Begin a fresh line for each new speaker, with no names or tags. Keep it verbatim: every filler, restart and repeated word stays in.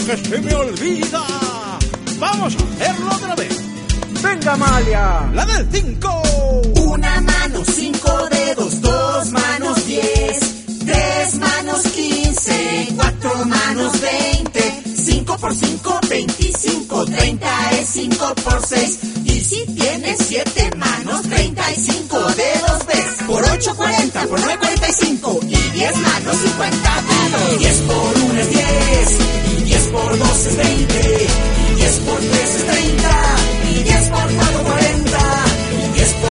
que se me olvida. Vamos a hacerlo otra vez.
¡Venga, Amalia!
La del cinco.
Una mano, cinco dedos, dos manos, diez. Tres manos, quince. Cuatro manos, veinte. Cinco por cinco, veinticinco. Treinta es cinco por seis. Y si tienes siete manos, treinta y cinco dedos ves. Por ocho, cuarenta. Por nueve, cuarenta y cinco. Y diez manos, cincuenta dedos. Diez por